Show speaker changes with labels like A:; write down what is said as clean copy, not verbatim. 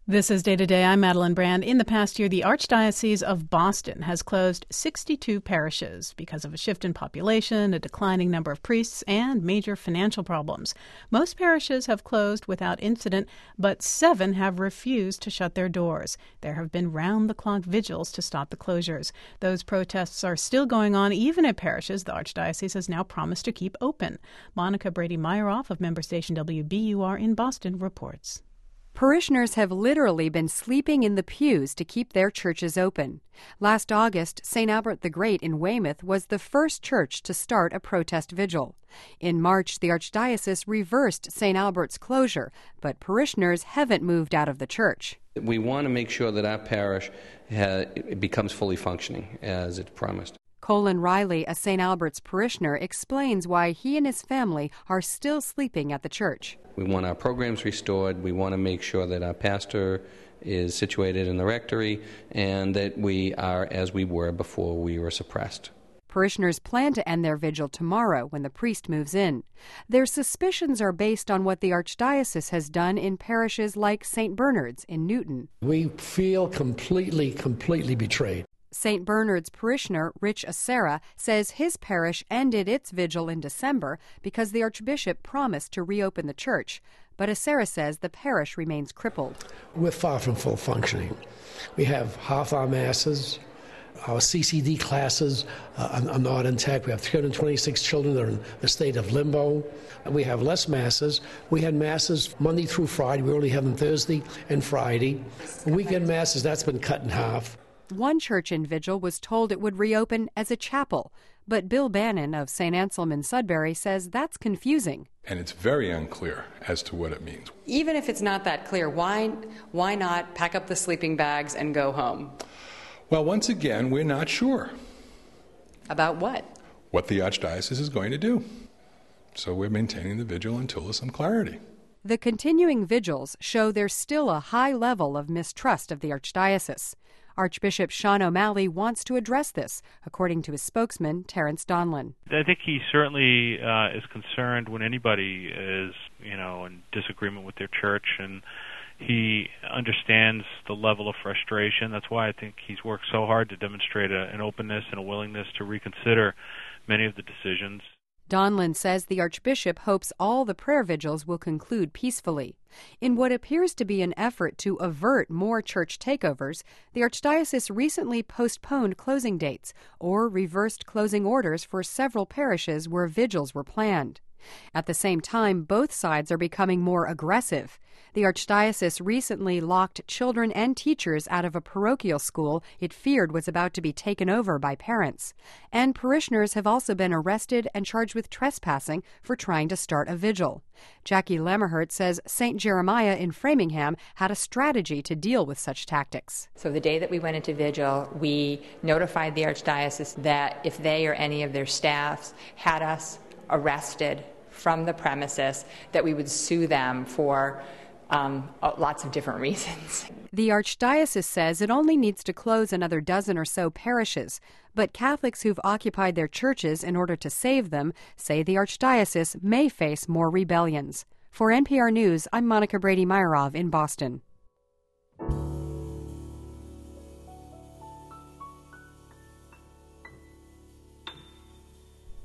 A: This is Day to Day. I'm Madeline Brand. In the past year, the Archdiocese of Boston has closed 62 parishes because of a shift in population, a declining number of priests, and major financial problems. Most parishes have closed without incident, but 7 have refused to shut their doors. There have been round-the-clock vigils to stop the closures. Those protests are still going on even at parishes the Archdiocese has now promised to keep open. Monica Brady-Myeroff of member station WBUR in Boston reports.
B: Parishioners have literally been sleeping in the pews to keep their churches open. Last August, St. Albert the Great in Weymouth was the first church to start a protest vigil. In March, the Archdiocese reversed St. Albert's closure, but parishioners haven't moved out of the church.
C: We want to make sure that our parish becomes fully functioning as it's promised.
B: Colin Riley, a St. Albert's parishioner, explains why he and his family are still sleeping at the church.
C: We want our programs restored. We want to make sure that our pastor is situated in the rectory and that we are as we were before we were suppressed.
B: Parishioners plan to end their vigil tomorrow when the priest moves in. Their suspicions are based on what the Archdiocese has done in parishes like St. Bernard's in Newton.
D: We feel completely betrayed.
B: St. Bernard's parishioner Rich Acera says his parish ended its vigil in December because the Archbishop promised to reopen the church. But Acera says the parish remains crippled.
D: We're far from full functioning. We have half our masses. Our CCD classes are not intact. We have 326 children that are in a state of limbo. We have less masses. We had masses Monday through Friday. We only have them Thursday and Friday. Weekend masses, that's been cut in half.
B: One church in vigil was told it would reopen as a chapel, but Bill Bannon of St. Anselm in Sudbury says that's confusing.
E: And it's very unclear as to what it means.
F: Even if it's not that clear, why not pack up the sleeping bags and go home?
E: Well, once again, we're not sure.
F: About what?
E: What the Archdiocese is going to do. So we're maintaining the vigil until there's some clarity.
B: The continuing vigils show there's still a high level of mistrust of the Archdiocese. Archbishop Sean O'Malley wants to address this, according to his spokesman, Terence Donlan.
G: I think he certainly is concerned when anybody is, in disagreement with their church, and he understands the level of frustration. That's why I think he's worked so hard to demonstrate an openness and a willingness to reconsider many of the decisions.
B: Donlan says the Archbishop hopes all the prayer vigils will conclude peacefully. In what appears to be an effort to avert more church takeovers, the Archdiocese recently postponed closing dates or reversed closing orders for several parishes where vigils were planned. At the same time, both sides are becoming more aggressive. The Archdiocese recently locked children and teachers out of a parochial school it feared was about to be taken over by parents. And parishioners have also been arrested and charged with trespassing for trying to start a vigil. Jackie Lemmerhert says St. Jeremiah in Framingham had a strategy to deal with such tactics.
H: So the day that we went into vigil, we notified the Archdiocese that if they or any of their staffs had us arrested from the premises, that we would sue them for lots of different reasons.
B: The Archdiocese says it only needs to close another dozen or so parishes, but Catholics who've occupied their churches in order to save them say the Archdiocese may face more rebellions. For NPR News, I'm Monica Brady-Myeroff in Boston.